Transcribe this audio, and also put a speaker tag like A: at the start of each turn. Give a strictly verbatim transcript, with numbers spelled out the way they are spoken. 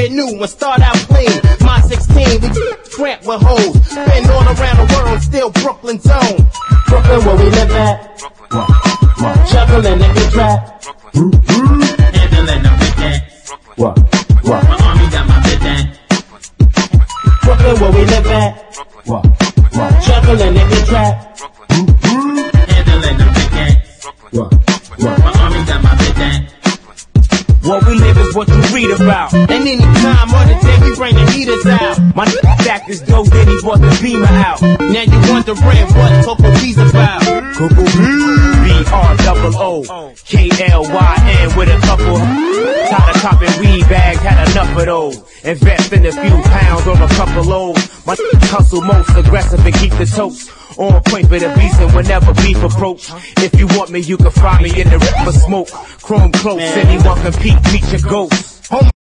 A: wear new and start out clean. My sixteen, we tramp with hoes. Been all around the world, still Brooklyn zone.
B: Brooklyn where we live at. Juggling in the trap.
C: Handling them with that.
B: What? What?
C: My army got my bid that.
B: Brooklyn where we live at. What? What? Juggling in the trap.
C: Handling them with that.
B: What? What?
C: My army got my bid that.
D: What we live is what you read about.
A: And any time of the day, we bring the heaters out.
D: My stack is dope, then he bought the Beamer out.
A: Now you wondering what Coco B's about.
D: Coco B R double O K L Y N with a couple. Tired of copping weed bags, had enough of those. Invest in a few pounds on a couple loads. My hustle most aggressive and keep the toast on point for the beast, and whenever beef approach. If you want me, you can find me in the rip for smoke. Chrome close, anyone can peek, meet your ghost.